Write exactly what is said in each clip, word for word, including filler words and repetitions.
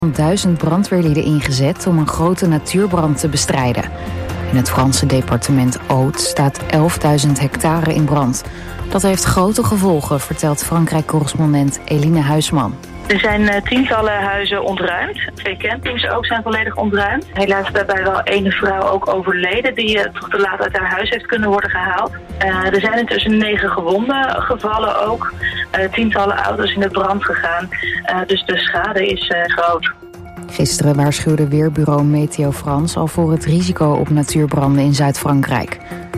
duizend brandweerlieden ingezet om een grote natuurbrand te bestrijden. In het Franse departement Aude staat elfduizend hectare in brand. Dat heeft grote gevolgen, vertelt Frankrijk-correspondent Eline Huisman. Er zijn uh, tientallen huizen ontruimd. Twee campings ook zijn volledig ontruimd. Helaas is daarbij wel ene vrouw ook overleden die uh, toch te laat uit haar huis heeft kunnen worden gehaald. Uh, er zijn intussen negen gewonden gevallen ook. Uh, tientallen auto's in de brand gegaan. Uh, dus de schade is uh, groot. Gisteren waarschuwde weerbureau Meteo France al voor het risico op natuurbranden in Zuid-Frankrijk.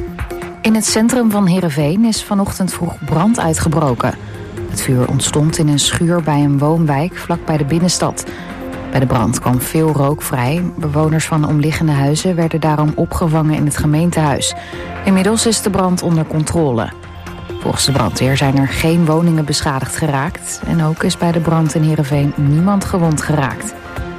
In het centrum van Heerenveen is vanochtend vroeg brand uitgebroken. Het vuur ontstond in een schuur bij een woonwijk vlakbij de binnenstad. Bij de brand kwam veel rook vrij. Bewoners van de omliggende huizen werden daarom opgevangen in het gemeentehuis. Inmiddels is de brand onder controle. Volgens de brandweer zijn er geen woningen beschadigd geraakt. En ook is bij de brand in Heerenveen niemand gewond geraakt.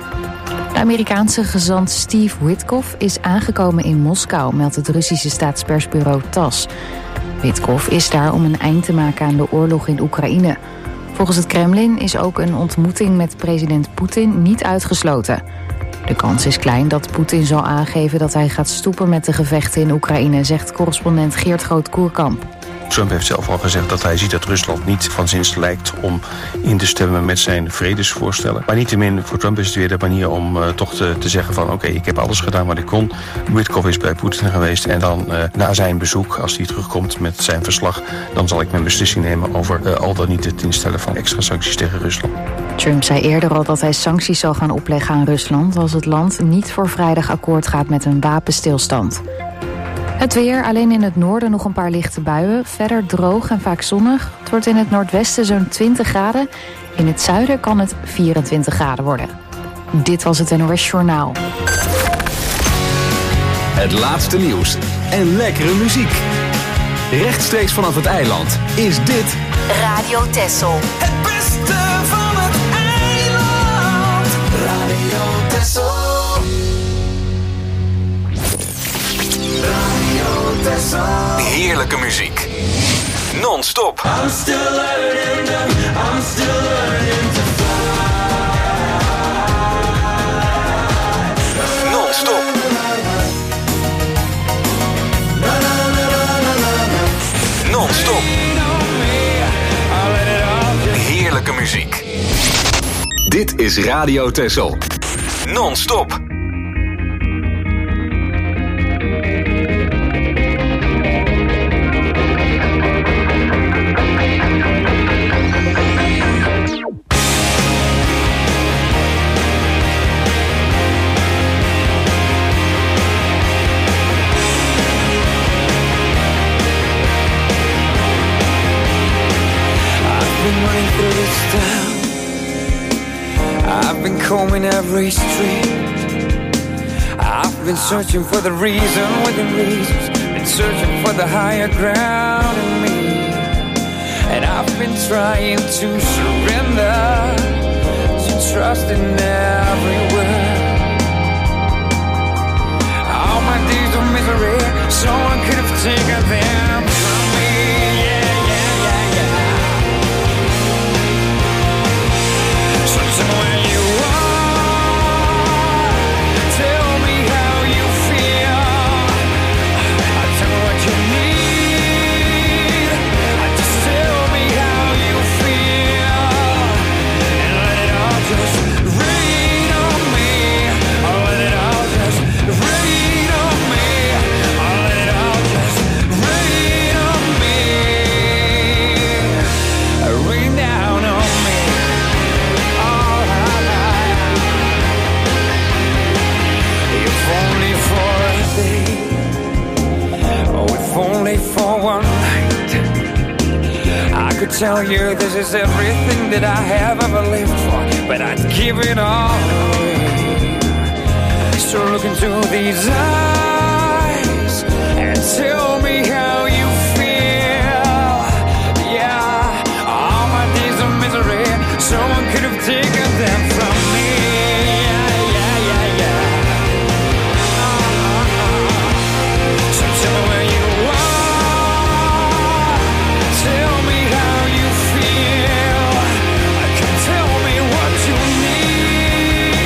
De Amerikaanse gezant Steve Witkoff is aangekomen in Moskou, meldt het Russische staatspersbureau TASS. Witkoff is daar om een eind te maken aan de oorlog in Oekraïne. Volgens het Kremlin is ook een ontmoeting met president Poetin niet uitgesloten. De kans is klein dat Poetin zal aangeven dat hij gaat stoppen met de gevechten in Oekraïne, zegt correspondent Geert Groot-Koerkamp. Trump heeft zelf al gezegd dat hij ziet dat Rusland niet van zins lijkt om in te stemmen met zijn vredesvoorstellen. Maar niettemin, voor Trump is het weer de manier om uh, toch te, te zeggen van oké, okay, ik heb alles gedaan wat ik kon. Witkoff is bij Poetin geweest en dan uh, na zijn bezoek, als hij terugkomt met zijn verslag, dan zal ik mijn beslissing nemen over uh, al dan niet het instellen van extra sancties tegen Rusland. Trump zei eerder al dat hij sancties zal gaan opleggen aan Rusland als het land niet voor vrijdag akkoord gaat met een wapenstilstand. Het weer, alleen in het noorden nog een paar lichte buien. Verder droog en vaak zonnig. Het wordt in het noordwesten zo'n twintig graden. In het zuiden kan het vierentwintig graden worden. Dit was het N O S Journaal. Het laatste nieuws en lekkere muziek. Rechtstreeks vanaf het eiland is dit Radio Texel. Het beste van het eiland. Radio Texel. Heerlijke muziek. Non-stop. I'm still learning to, I'm still learning to fly. Non-stop. Non-stop. Heerlijke muziek. Dit is Radio Texel. Non-stop. I've been combing every street. I've been searching for the reason within reasons. Been searching for the higher ground in me. And I've been trying to surrender, to trust in every word. All my days of misery, someone could have taken them from me. Yeah, yeah, yeah, yeah. So tell me where you are, tell me how you feel, tell me what you need, just tell me how you feel, and let it all just rain on me, let it all just rain on me, let it all just rain on me, rain down on me. If only for a day, oh, if only for one night, I could tell you this is everything that I have ever lived for, but I'd give it all away. So look into these eyes and tell me how you feel. Yeah, all my days of misery, someone could have taken them from me. Yeah, yeah, yeah, yeah. So tell me where you are, tell me how you feel, tell me what you need,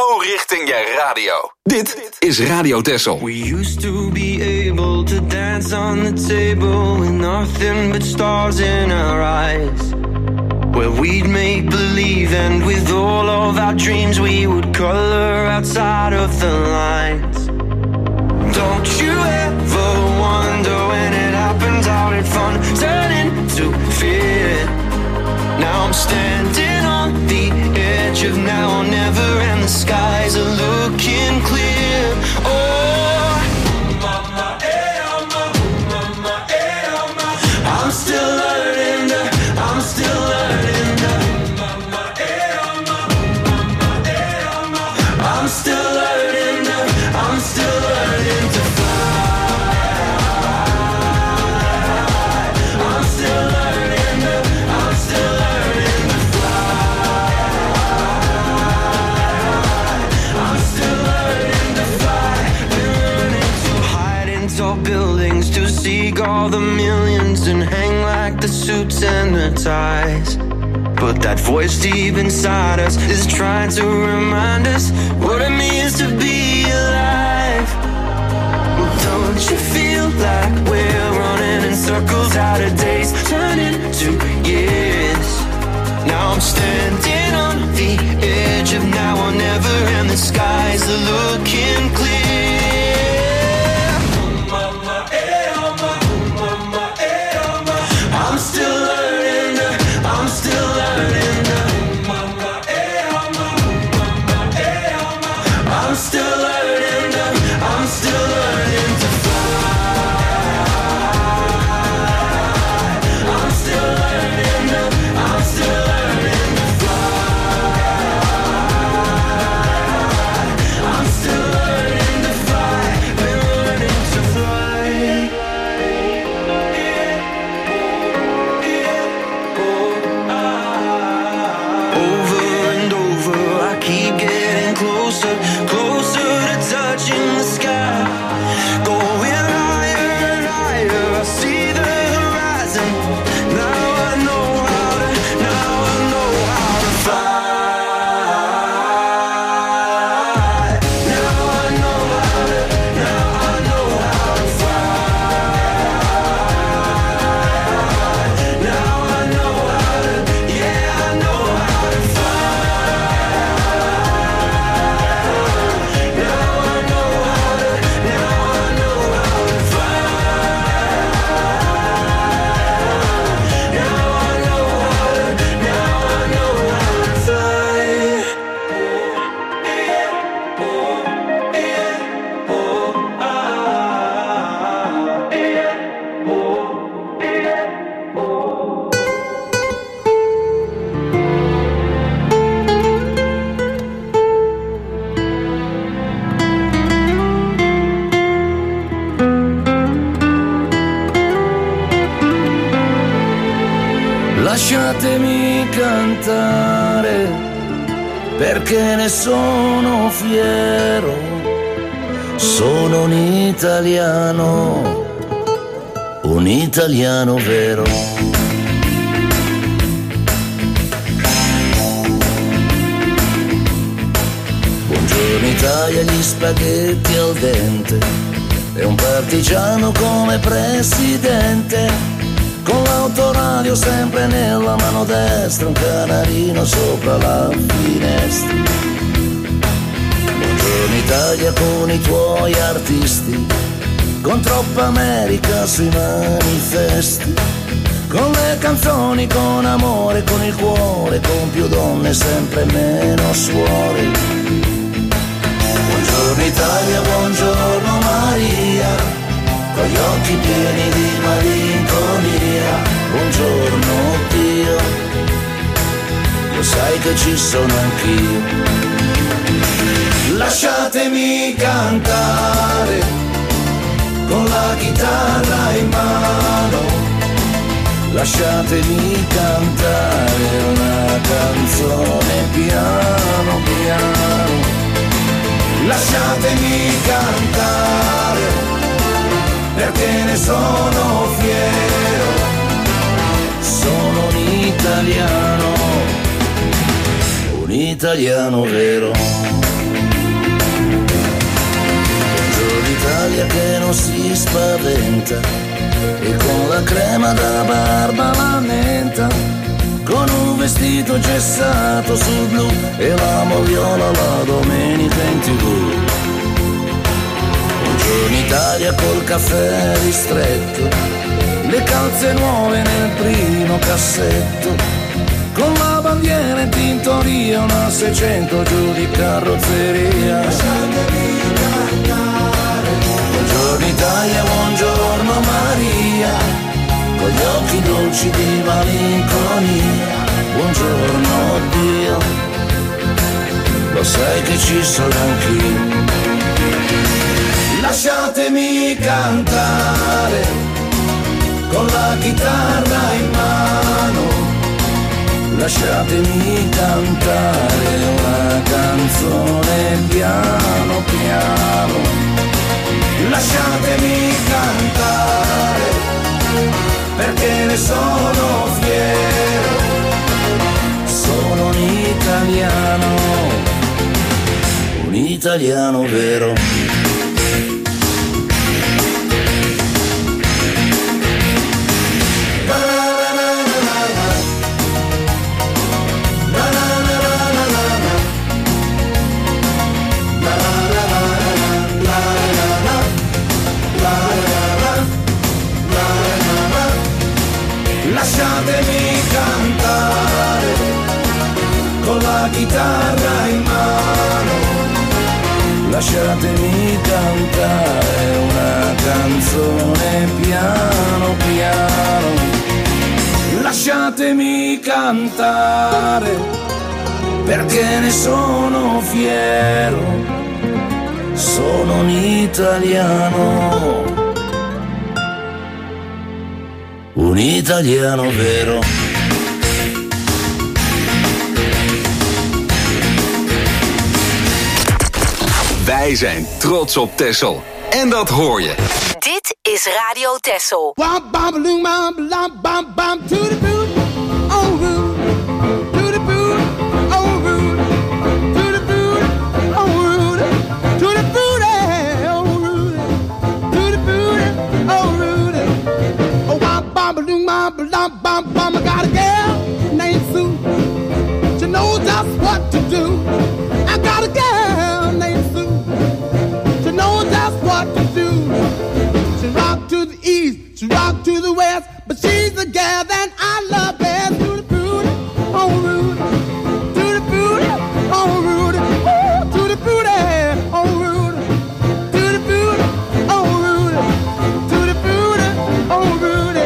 Zo richting je radio. Dit is Radio Texel. We used to be able to dance on the table with nothing but stars in our eyes. Where we'd make believe, and with all of our dreams we would color outside of the lines. Don't you ever wonder when it happens how did fun turn into fear? Now I'm standing on the edge of now or never, and the skies are looking clear. Oh, mama, eh, oh, mama, mama, eh, oh, mama. I'm still learning, to, I'm still learning. To, mama, eh, oh, mama, mama, eh, oh, mama. I'm still learning, to, I'm still learning to fly. I'm still learning, to, I'm still learning to fly. I'm still learning to fly. Been learning to hide in tall buildings, to seek all the millions and hang like the suits and the ties. But that voice deep inside us is trying to remind us what it means to be alive. Well, don't you feel like we're running in circles, out of days turn into years? Now I'm standing on the edge of now or never, and the skies are looking clear. Mama, eh, oh, mama, mama, eh, oh, mama. I'm still learning, I'm still learning. Mama, eh, oh, mama, mama, eh, oh, mama. I'm still learning, I'm still learning to fly. I'm still learning, I'm still learning to fly. I'm still learning to fly. Been learning to fly. Over and over, I keep getting closer, closer to touching the sky. Going higher and higher, I see the horizon. Now I know how to, now I know how to fly. Now I know how to, now I know how to fly. Now I know how to, yeah, I know how to fly. Now I know how to, now I know how to fly. Now I know how to, now I know how to fly. Lasciatemi cantare, perché ne sono fiero, sono un italiano, un italiano vero. Buongiorno Italia, gli spaghetti al dente, e un partigiano come presidente. Con l'autoradio sempre nella mano destra, un canarino sopra la finestra. Buongiorno Italia con i tuoi artisti, con troppa America sui manifesti, con le canzoni, con amore, con il cuore, con più donne, sempre meno suore. Buongiorno Italia, buongiorno Maria, con gli occhi pieni di malinconia. Buongiorno Dio, lo sai che ci sono anch'io. Lasciatemi cantare con la chitarra in mano, lasciatemi cantare una canzone piano piano. Lasciatemi cantare, perché ne sono fiero, sono un italiano, un italiano vero. uno si spaventa e con la crema da barba lamenta, con un vestito gessato sul blu e la moviola la domenica in tv. Buongiorno Italia col caffè ristretto, le calze nuove nel primo cassetto, con la bandiera in tintoria, una seicento giù di carrozzeria. Buongiorno Italia, buongiorno Maria, con gli occhi dolci di malinconia. Buongiorno Dio, lo sai che ci sono anch'io. Lasciatemi cantare con la chitarra in mano, lasciatemi cantare una canzone piano piano, lasciatemi cantare perché ne sono fiero, sono un italiano, un italiano vero. Lasciatemi cantare con la chitarra in mano, lasciatemi cantare una canzone piano piano, lasciatemi cantare perché ne sono fiero, sono un italiano, un italiano vero. Wij zijn trots op Texel. En dat hoor je. Dit is Radio Texel. I got a girl named Sue. She knows just what to do. I got a girl named Sue. She knows just what to do. She rock to the east, she rock to the west, but she's the gal that I love best. To the booty, oh Rudy, to the booty, oh Rudy, ooh, to the booty, oh Rudy, to the booty, oh Rudy, to the booty, oh Rudy.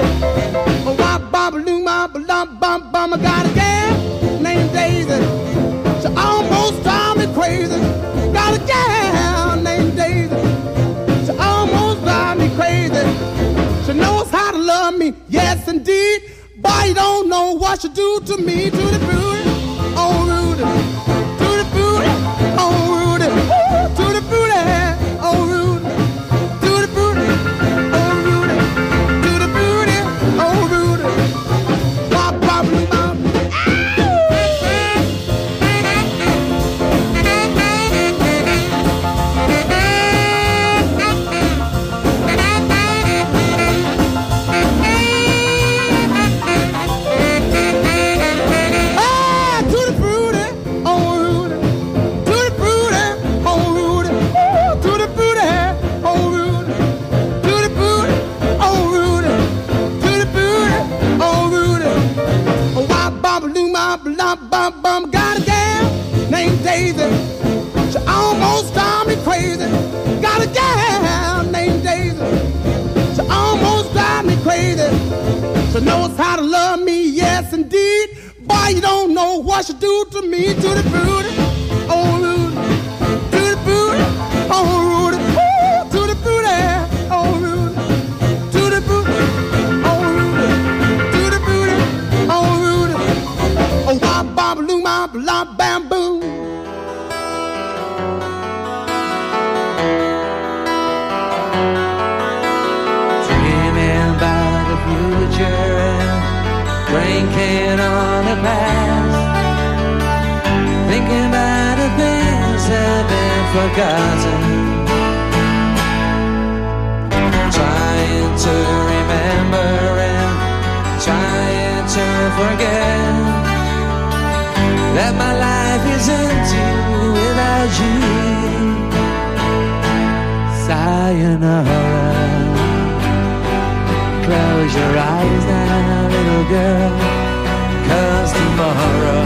Bum, bum, I got a gal named Daisy. She almost drives me crazy. Got a gal named Daisy. She almost drives me crazy. She knows how to love me, yes indeed. Boy, you don't know what she do to me. To the booty, oh Rudy. To the booty, oh Rudy. Ooh, to the booty, oh Rudy. To the booty, oh Rudy. To the booty, oh Rudy. Bum, bum, got a gal named Daisy. She almost drives me crazy. Got a gal named Daisy. She almost drives me crazy. She knows how to love me, yes indeed. Boy, you don't know what she do to me. To the booty, oh Rudy. To the booty, oh Rudy. Ooh, to the booty, oh Rudy. To the booty, oh Rudy. To the booty, oh Rudy. Oh, wop, bop, loom, bop, lop, bamboo. Dreaming about the future and drinking on the past, thinking about the things that have been forgotten. forget that my life is empty without you. Sayonara. Close your eyes now, little girl, 'cause tomorrow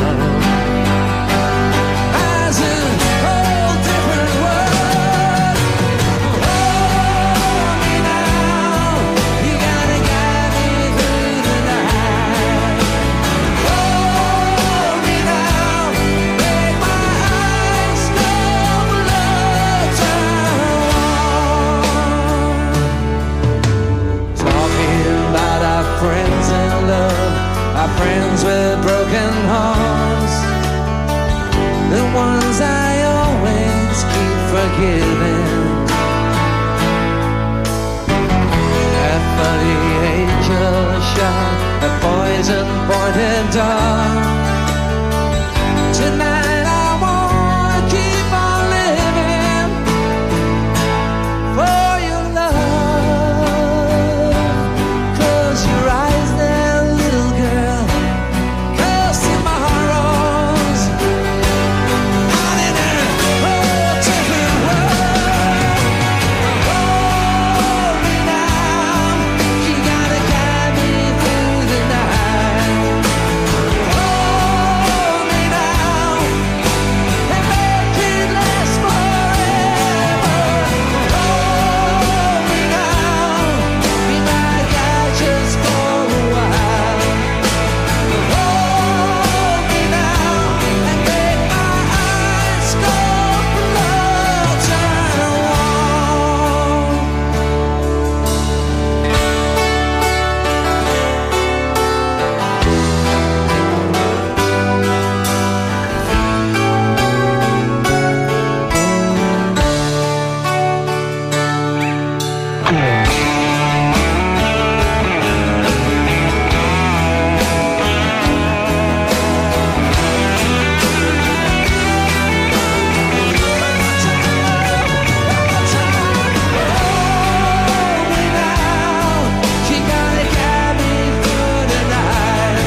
has a whole different world. Hold me now, you gotta guide me through the night. Hold me now, make my eyes go blood turn warm. Talking about our friends in love, our friends with broken hearts, the ones I always keep forgiving. That funny angel shot, a poison pointed dart. Tonight I wanna keep on living for your love. Close your eyes there, little girl, 'cause tomorrow's out in a whole different world. Hold me now, you gotta guide me through the night. Hold me now, and make it last forever. Hold me now, be my guide just for a while. Hold me now, and make my eyes go blood turn warm. You gotta guide me through the night.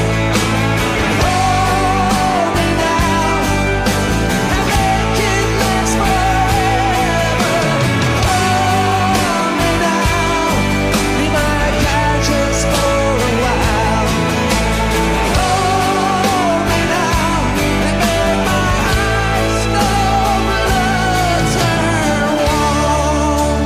Hold me now, and make it last forever. Hold me now, be my guide just for a while. Hold me now, and make my eyes go blood turn warm.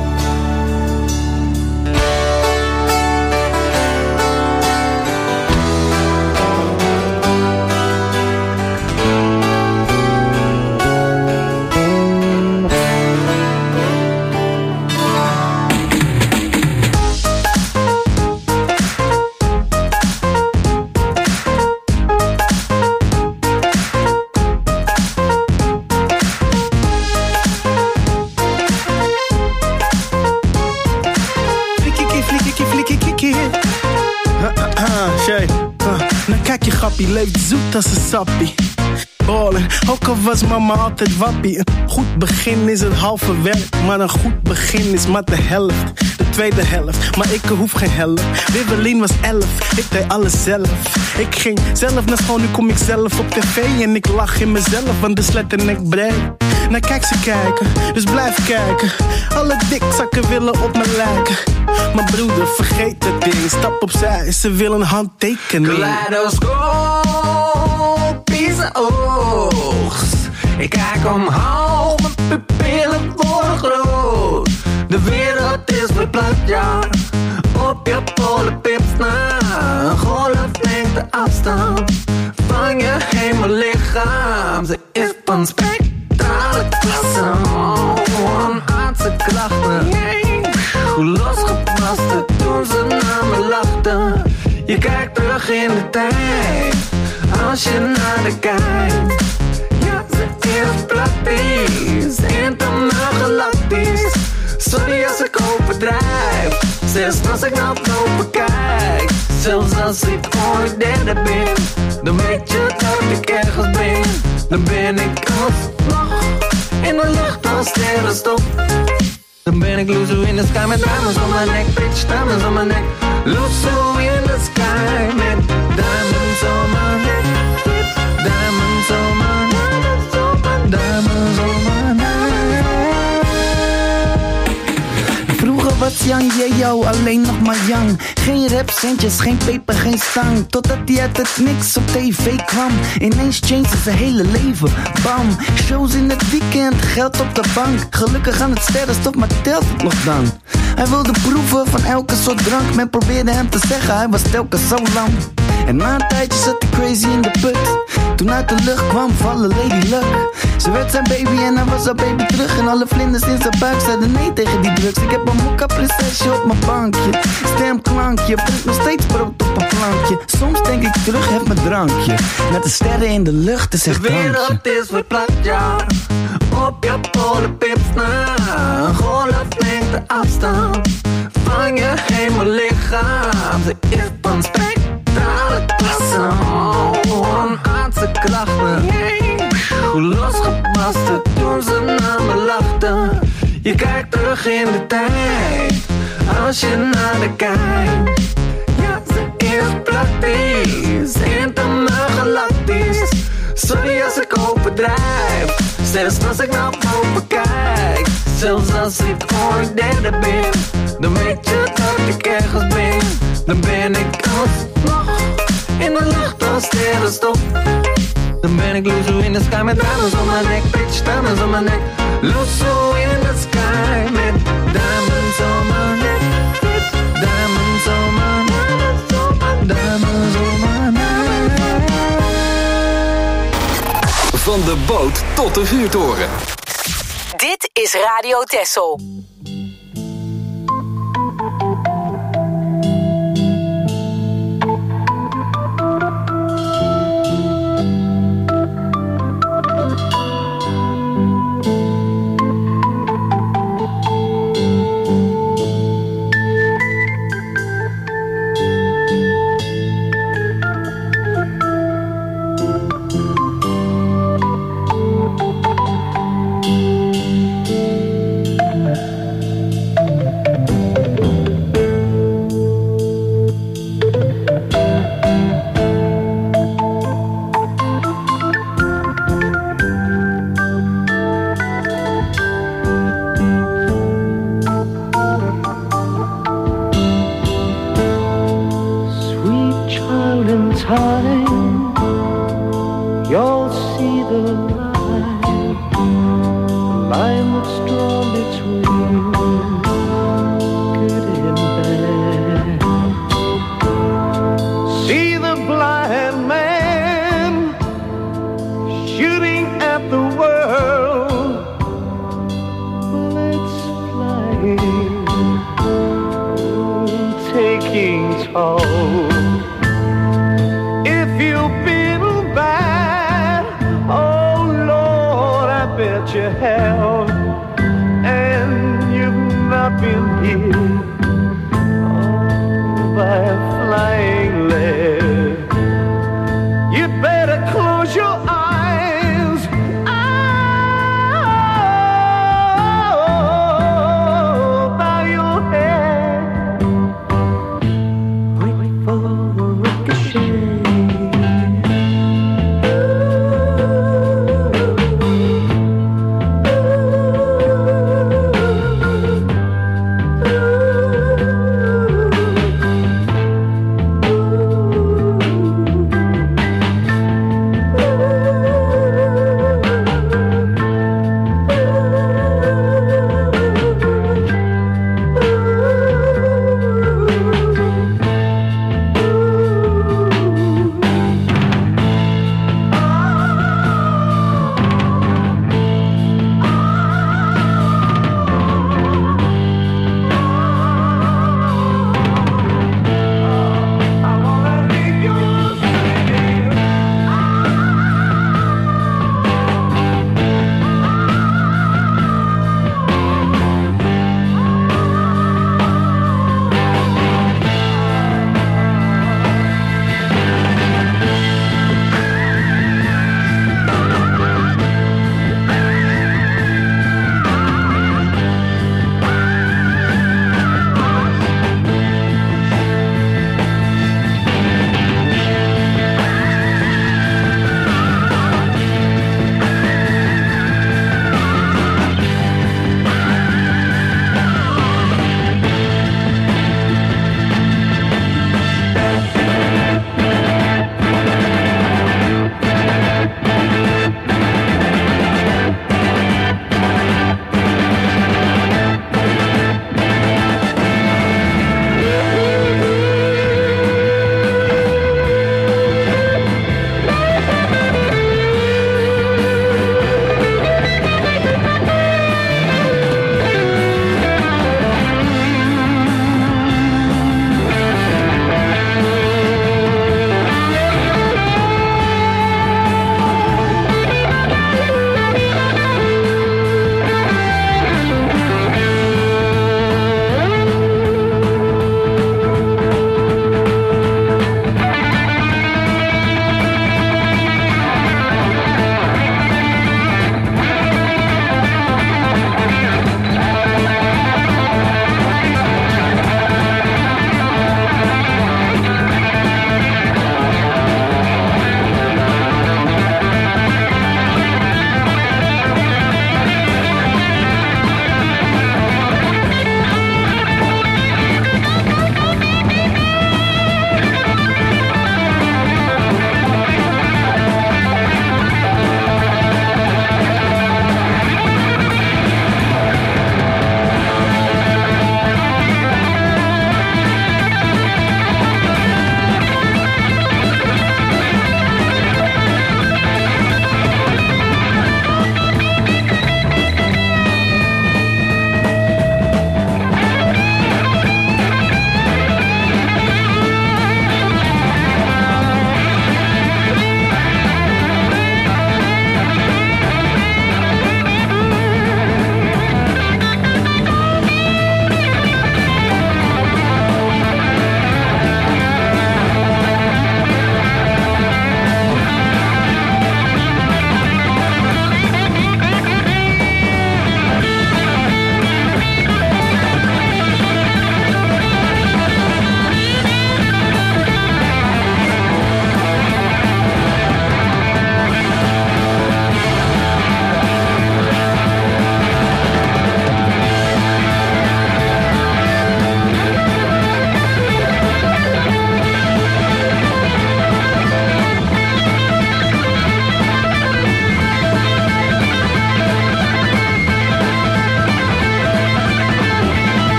Flikkie, flikkie, flikkie, flikkie. Shay, nou kijk je grappie, leeft zoet als een sappie. Ballen, ook al was mama altijd wappie. Een goed begin is het halve werk, maar een goed begin is maar de helft. De tweede helft, maar ik hoef geen helft. Wibbelin was elf, ik deed alles zelf. Ik ging zelf naar school, nu kom ik zelf op tv. En ik lach in mezelf, want de sletternek breed. Nou kijk ze kijken, dus blijf kijken. Alle dikzakken willen op me lijken. Maar broeder, vergeet het ding, stap opzij, ze willen een handtekening. Kaleidoscopische oogst. Ik kijk omhoog, mijn pupillen worden groot. De wereld is verplat, ja. Op je polenpips na. Een golf neemt de afstand van je hemellichaam. Ze is van spectrale klasse. Oh, onaardse krachten. Hoe losgebarsten toen ze naar me lachten. Je kijkt terug in de tijd, als je naar de kijkt. Ja, ze is praktisch, internaal galactisch. Sorry als ik overdrijf, zelfs als ik naar boven kijk. Zelfs als ik ooit derde ben, dan weet je dat ik ergens ben. Dan ben ik alsnog in de lucht als sterrenstof. Dan ben ik Luzo in the sky met diamonds on my neck. Bitch, diamonds on my neck. Luzo in the sky met diamonds young, yeah yo, alleen nog maar young. Geen rapcentjes, geen peper, geen stang. Totdat hij uit het niks op tv kwam. Ineens changed zijn hele leven, bam. Shows in het weekend, geld op de bank. Gelukkig aan het sterrenstof, maar telt het nog dan? Hij wilde proeven van elke soort drank. Men probeerde hem te zeggen, hij was telkens zo lang. En na een tijdje zat hij crazy in de put. Toen uit de lucht kwam vallen Lady Luck. Ze werd zijn baby en hij was haar baby terug. En alle vlinders in zijn buik zeiden nee tegen die drugs. Ik heb een mokka prinsesje op mijn bankje. Stemklankje, brengt nog steeds brood op een plankje. Soms denk ik terug, heb mijn drankje. Met de sterren in de lucht, is echt drankje. De wereld is verplaatst, ja. Op je polenpips na. Een golflengte afstand van je hemellichaam. Ze is van spectrale klasse. Oh, aardse krachten. Hoe losgepast toen ze naar me lachten. Je kijkt terug in de tijd, als je naar de kijkt. Ja, ze is praktisch, intimaal galactisch. Sorry als ik overdrijf, zelfs als ik naar boven kijk. Zelfs als ik ooit derde ben, dan weet je dat ik ergens ben. Dan ben ik alsnog in de lucht als sterrenstof. Dan ben ik Luzo in the sky met diamonds on my neck, bitch, diamonds on my neck. Luzo in the sky met diamonds on my neck, bitch, diamonds on my neck, diamonds on my neck. Van de boot tot de vuurtoren. Dit is Radio Texel. Ooh.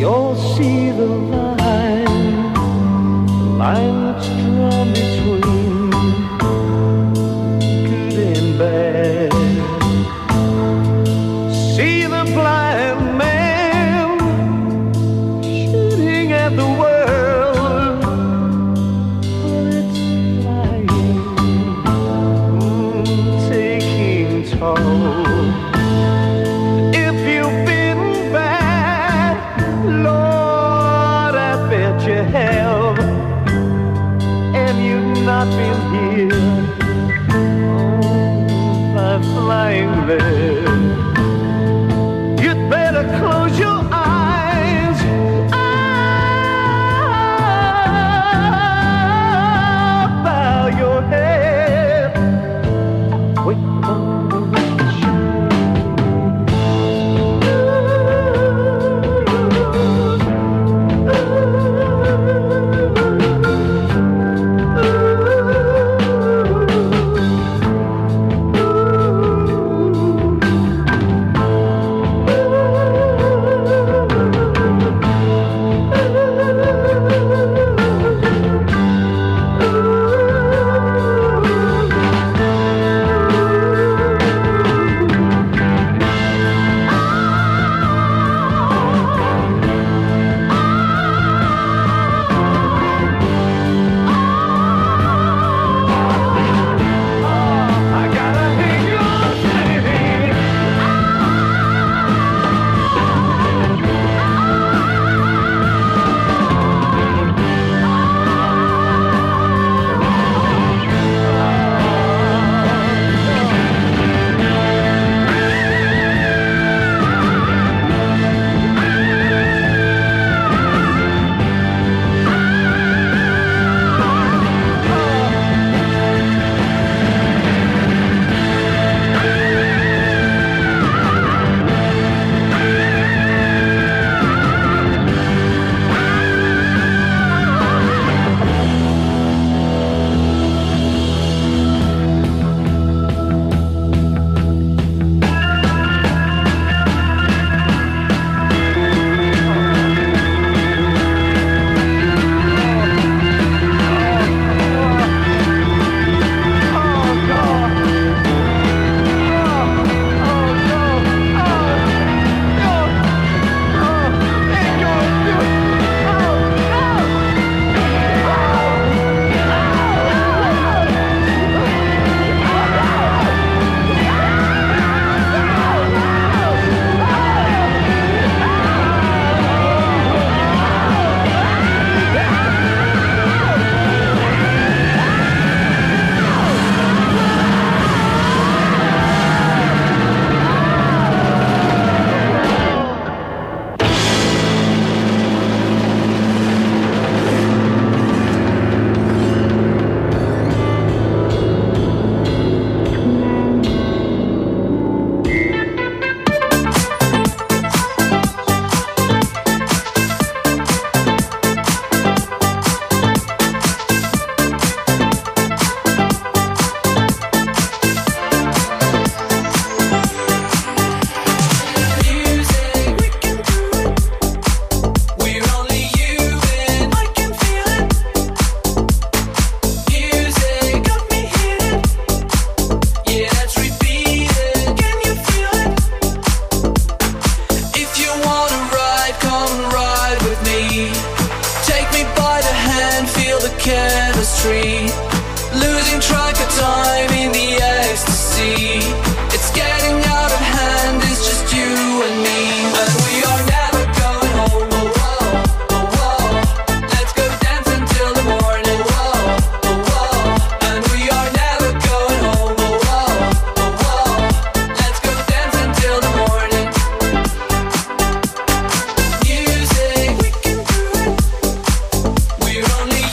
you'll see the line, line that's drawn between good and bad. See the blind man shooting at the world, but it's flying, mm, taking toll. If you've been bad, Lord, I bet you have, and you've not been here, oh, by flying there. You'd better close your eyes, ah, bow your head, wait for the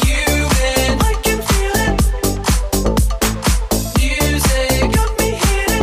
Music got me here.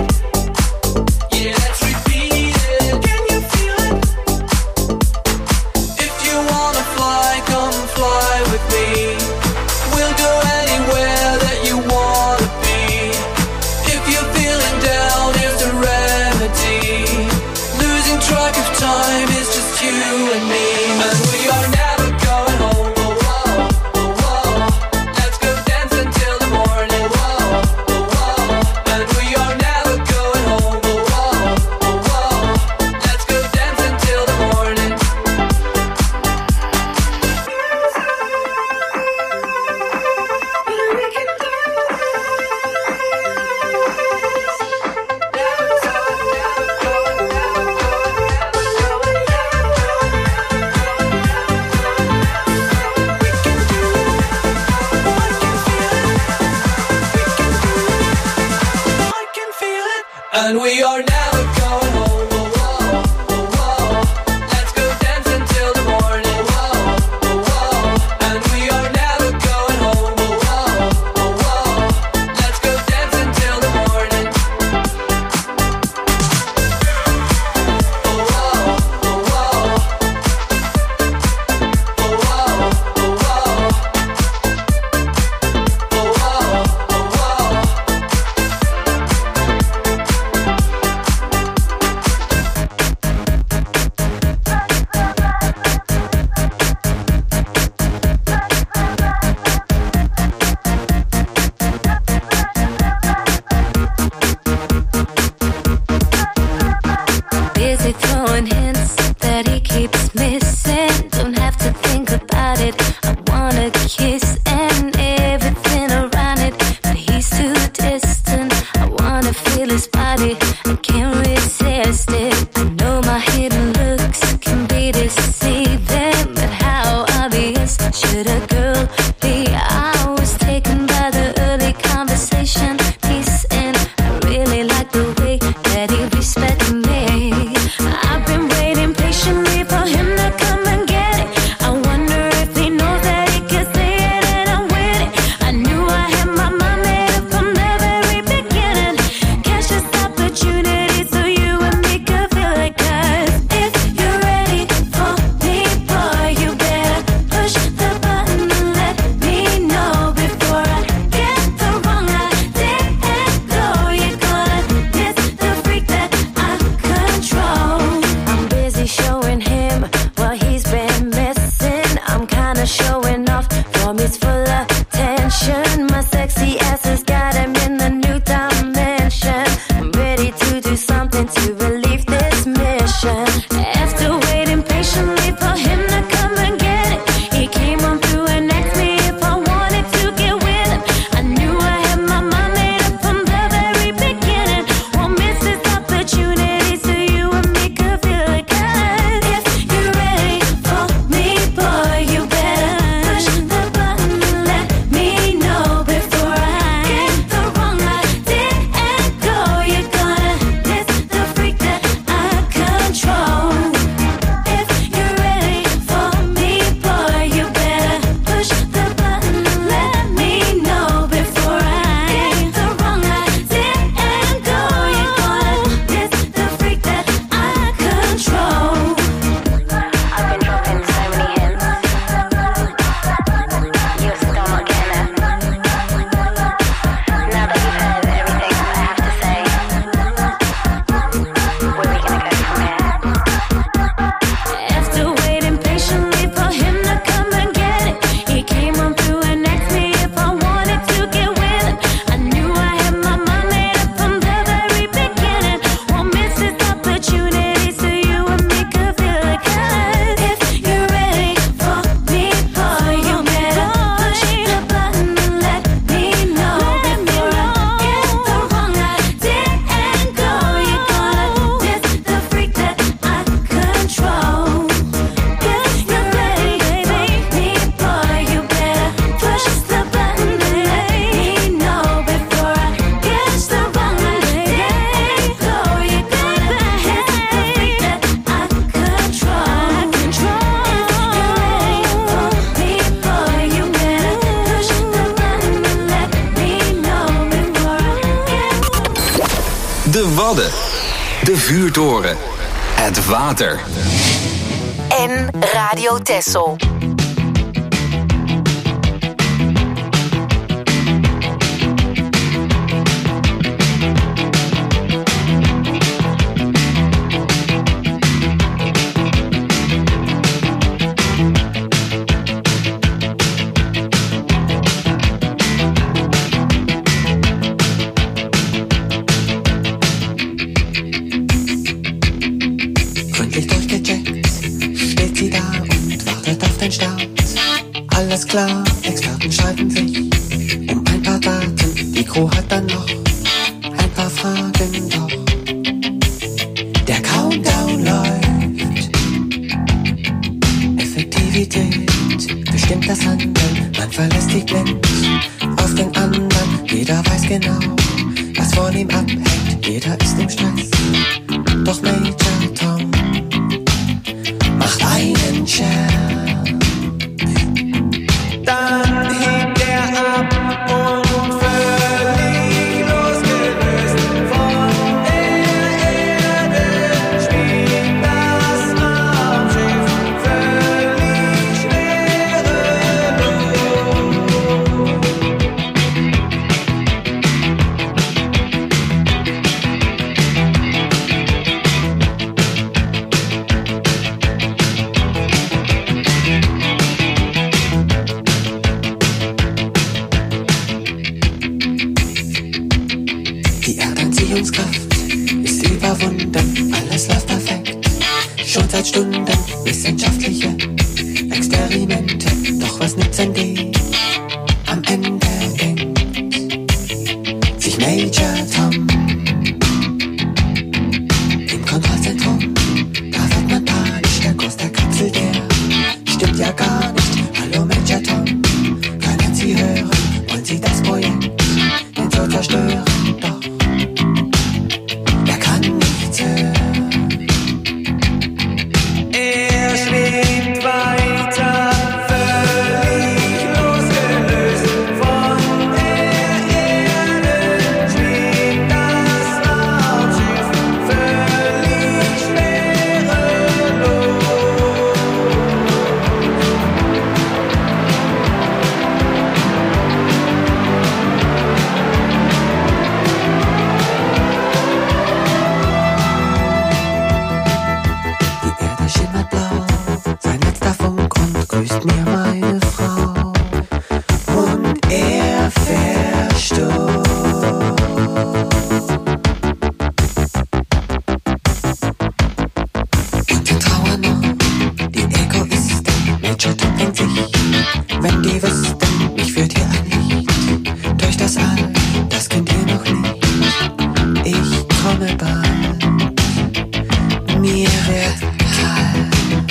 And we are never going home. Whoa, whoa, whoa, whoa. Let's go dance until the morning. Whoa, whoa, whoa. And we are never going home. Whoa, whoa, whoa, whoa. Let's go dance until the morning. Whoa, whoa, whoa, whoa. Whoa, whoa, whoa, whoa. Whoa, whoa, whoa, whoa. Busy throwing hints that he keeps missing. Don't have to think about it. I wanna kiss and everything around it, but he's too distant. I wanna feel his body. I can't resist it. I know my hidden looks can be deceiving, but how obvious should a girl be? I was taken by the early conversation piece, and I really like the way that he respects me. I've been waiting patiently for him to come and get it. I wonder if he knows that he can say it and I'm with it. I knew I had my mind made up from the very beginning. Catch this opportunity so you and me could feel it. 'Cause if you're ready for me, boy, you better push the button and let me know before I get the wrong idea and go. You're gonna miss the freak that I control. I'm busy showing him what he's been missing. I'm kinda showing off from his full attention. My sexy ass has got him in the new dimension. I'm ready to do something to relieve this mission. After waiting patiently for him to come and get it, he came on through and asked me if I wanted to get with him. I knew I had my mind made up from the very beginning. Won't miss this opportunity so you and me could feel it. 'Cause if you're ready for me, boy, you better push the button and let me know before I get the wrong idea and go. You're gonna miss the freak that I control. If you're ready for me, boy, you better push the button and let me know before I get the wrong idea and go. You're gonna miss the freak that I control. I've been dropping so many hints. You're still not getting it. Now that you've heard everything I have to say, where are we gonna go from here? After waiting patiently for him to come and get it, he came on through and asked me if I wanted to get with him. I knew I had my mind made up from the very beginning. Won't miss this opportunity so you and me could feel it. 'Cause if you're ready for me, boy, you better push the button and let me know before I get the wrong idea and go. You're gonna miss the freak that I control. If you're ready for me, boy, you better push the button and let me know before I get the wrong idea and go. You're gonna miss the freak that I control. If you're ready for me, boy, you better push the button and let me know before I get. De Wadden. De Vuurtoren. Het water. En Radio Texel. ein Start. Alles klar, Experten streiten sich um ein paar Daten. Die Crew hat dann noch ein paar Fragen, doch der Countdown läuft. Effektivität bestimmt das Handeln. Man verlässt sich blind auf den anderen. Jeder weiß genau, was von ihm abhängt. Jeder ist im Stress. Doch Major Tom macht einen Scherz. Dann hebt er ab und völlig losgelöst von der Erde spielt das Raumschiff völlig schwerelos. Die Erdanziehungskraft ist überwunden, alles läuft perfekt, schon seit Stunden. Wissenschaftliche Experimente, doch was nützen die? Am Ende denkt sich Major Tom im Kontrollzentrum. Da wird man panisch, der Kurs der Kapsel, der stimmt ja gar nicht. Hallo Major Tom, können Sie hören? Wollen Sie das Projekt denn so zerstören? Doch er kann nichts hören. Er schwebt weiter, völlig losgelöst von der Erde. Schwebt das Raumschiff völlig schwerelos. Die Erde schimmert blau, sein letzter Funk und grüßt mir meine Frau. Und er verstummt. Und wir trauern noch, die Egoisten. Major Tom denkt sich, wenn die wüssten, mich führt hier ein Licht durch das All, das kennt ihr noch nicht. Ich komme bald, mir wird kalt.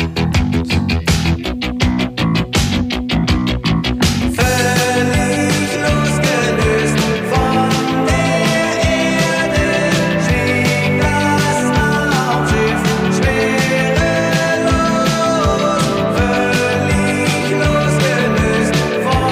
Völlig losgelöst von der Erde schwebt das Raumschiff schwerelos. Völlig losgelöst von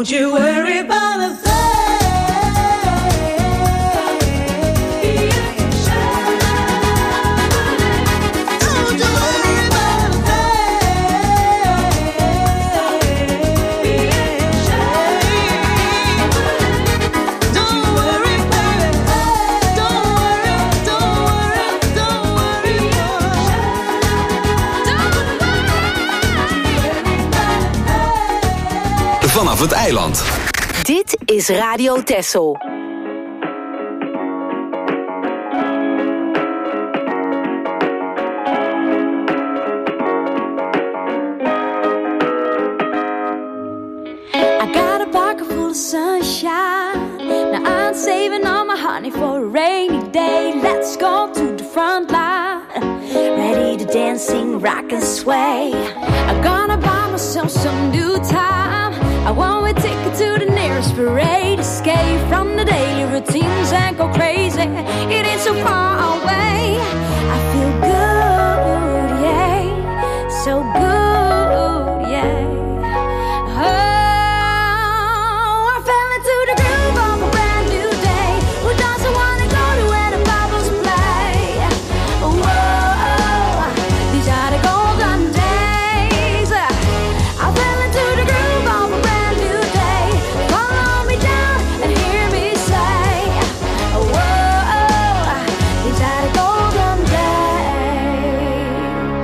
Don't you worry about a thing. Vanaf het eiland. Dit is Radio Texel. I got a pocket full of sunshine. Now I'm saving all my honey for a rainy day. Let's go to the front line. Ready to dance, sing, rock and sway. I'm gonna buy myself some new time. I want a ticket to the nearest parade. Escape from the daily routines and go crazy. It ain't so far away. I feel good, yeah. So good, yeah. Oh, I fell into the groove of a brand new day. Who doesn't wanna go to where the bubbles play? Whoa, these are the golden days. I fell into the groove of a brand new day. Follow me down and hear me say, whoa, these are the golden days.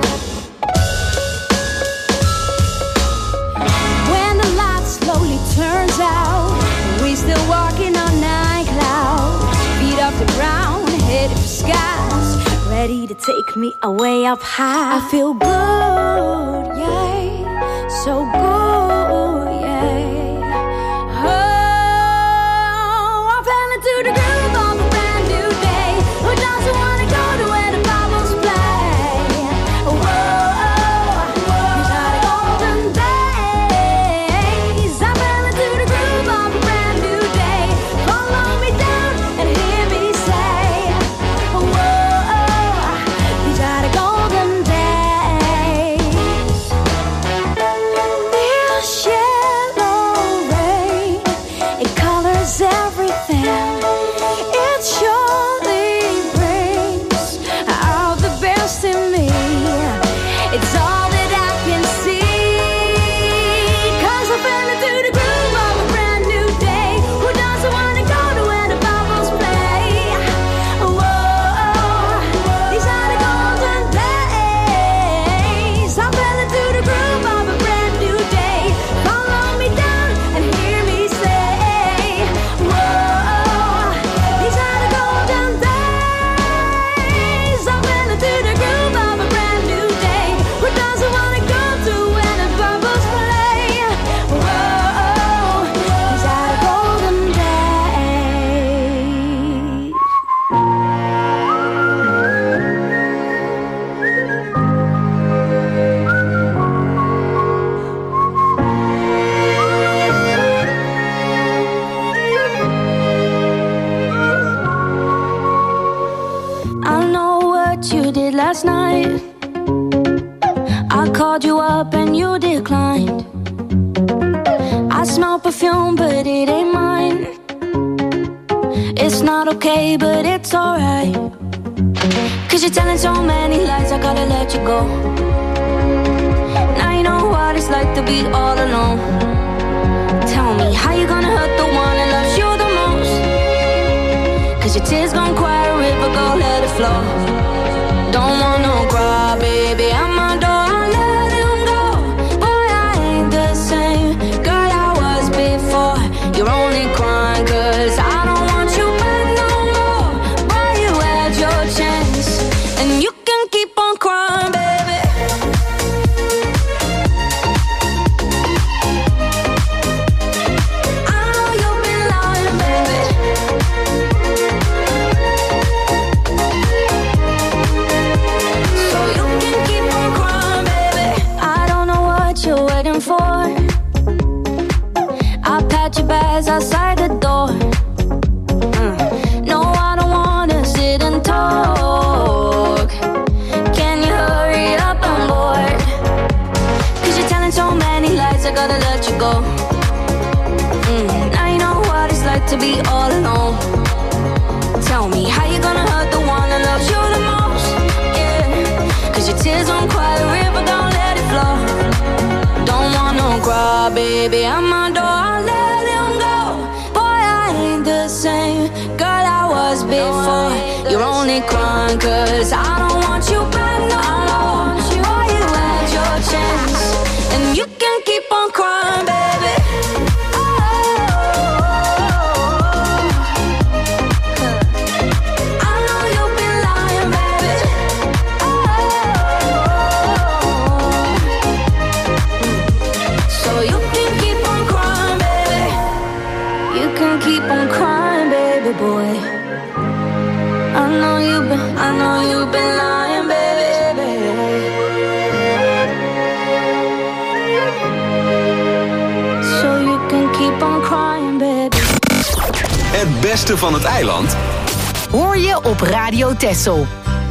When the light slowly turns out, we still walking on nine clouds. Feet off the ground, headed for skies, ready to take me away up high. I feel good, yeah, so good, yeah. Oh, I fell into the groove of a brand new day. Who doesn't wanna go to where the bubbles play? Whoa, these are the golden days. I fell into the groove of a brand new day. Follow me down and hear me say, whoa, these are the golden days. This yellow rain, it colors everything. It surely brings out the best in me. It's all that I can see. 'Cause I fell into the groove of a brand new day. Who doesn't wanna go to where the bubbles play? Whoa, these are the golden days. I fell into the groove of a brand new day. Follow me down and hear me say, whoa, these are the golden days. I fell into the groove of a brand new day. Who doesn't wanna go to where the bubbles play? Whoa, these are the golden days. I know what you did last night. I called you up and you declined. I smell perfume, but it ain't mine. It's not okay, but it's alright. 'Cause you're telling so many lies, I gotta let you go. Now you know what it's like to be all alone. Tell me, how you gonna hurt the one that loves you the most? 'Cause your tears gon' quiet a river, go let it flow. Don't want no cry, baby, I'm my door, I'll let him go. Boy, I ain't the same girl I was before. You're only crying 'cause I don't want you back no more. Boy, you had your chance, and you can keep on crying, baby. I know you've been lying, baby. So you can keep on crying, baby. I don't know what you're waiting for. I'll pat your bags outside the door. Mm. No, I don't wanna sit and talk. Can you hurry up, I'm bored. 'Cause you're telling so many lies, I gotta let you go. like to be all alone. Tell me how you gonna hurt the one that loves you the most. Yeah, cause your tears don't cry a river, don't let it flow. Don't want no cry, baby, I'm my door, I'll let him go. Boy, I ain't the same girl I was before. You're only crying cause I don't want you back no more. Boy, you had your chance and you can keep on crying, baby. Boy, I know you've been, I know you've been lying, baby. So you can keep on crying, baby. Het beste van het eiland hoor je op Radio Texel.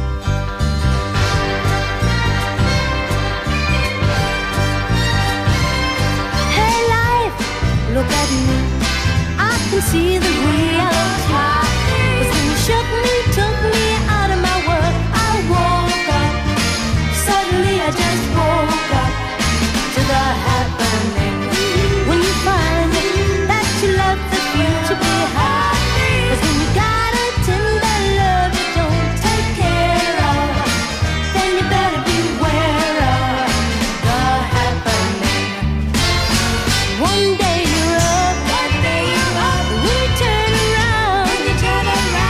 Hey life, look at me. I can see the real. Shook me, took me out of my world. I woke up, suddenly I just woke up to the happening. When you find that you love the future behind, 'cause when you got a tender love you don't take care of, then you better beware of the happening. One day you're up, one day you're up, when you turn around, when you turn around.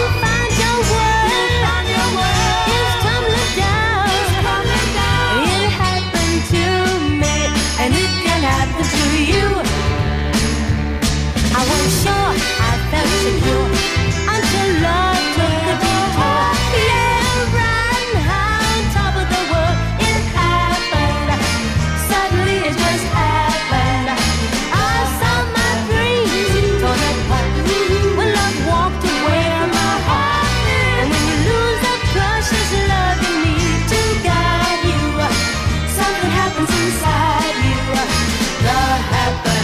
I was sure I felt secure until love took the detour. Yeah, right on top of the world, it happened. Suddenly it just happened. I saw my dreams torn apart when love walked away from my heart. And when you lose the precious love you need to guide you, something happens inside you. The happening.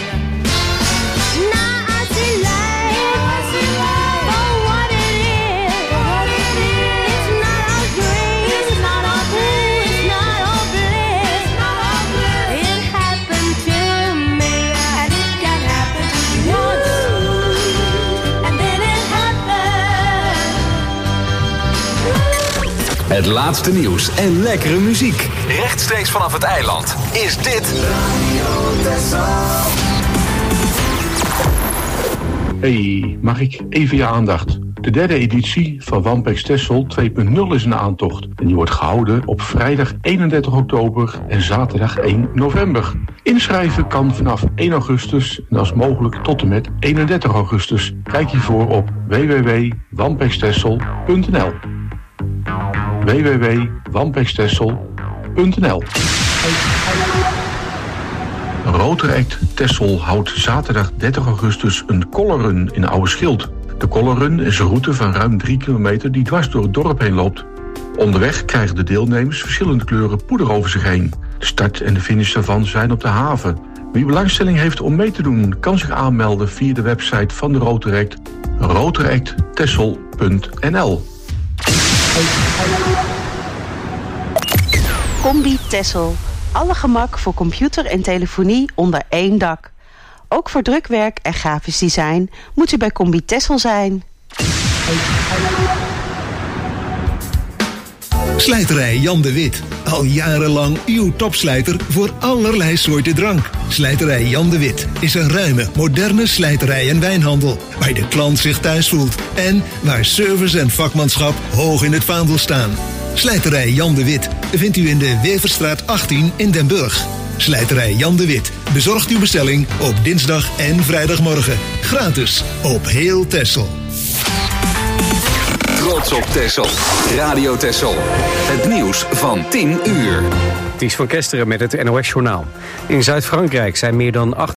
Het laatste nieuws en lekkere muziek. Rechtstreeks vanaf het eiland is dit Radio Texel. Hey, mag ik even je aandacht? De derde editie van Wampex Texel twee punt nul is in aantocht. En die wordt gehouden op vrijdag eenendertig oktober en zaterdag één november. Inschrijven kan vanaf één augustus en als mogelijk tot en met eenendertig augustus. Kijk hiervoor op w w w punt wampex texel punt n l. w w w punt wampex texel punt n l. Rotaract Texel houdt zaterdag dertig augustus een colorrun in Oude Schild. De colorrun is een route van ruim drie kilometer die dwars door het dorp heen loopt. Onderweg krijgen de deelnemers verschillende kleuren poeder over zich heen. De start en de finish daarvan zijn op de haven. Wie belangstelling heeft om mee te doen, kan zich aanmelden via de website van de Rotaract, rotaract texel punt n l. Combi Texel. Alle gemak voor computer en telefonie onder één dak. Ook voor drukwerk en grafisch design moet u bij Combi Texel zijn. Slijterij Jan de Wit. Al jarenlang uw topslijter voor allerlei soorten drank. Slijterij Jan de Wit is een ruime, moderne slijterij en wijnhandel. Waar de klant zich thuis voelt. En waar service en vakmanschap hoog in het vaandel staan. Slijterij Jan de Wit vindt u in de Weverstraat achttien in Den Burg. Slijterij Jan de Wit bezorgt uw bestelling op dinsdag en vrijdagmorgen. Gratis op heel Texel. Trots op Texel. Radio Texel. Het nieuws van tien uur. Het is van Kesteren met het N O S-journaal. In Zuid-Frankrijk zijn meer dan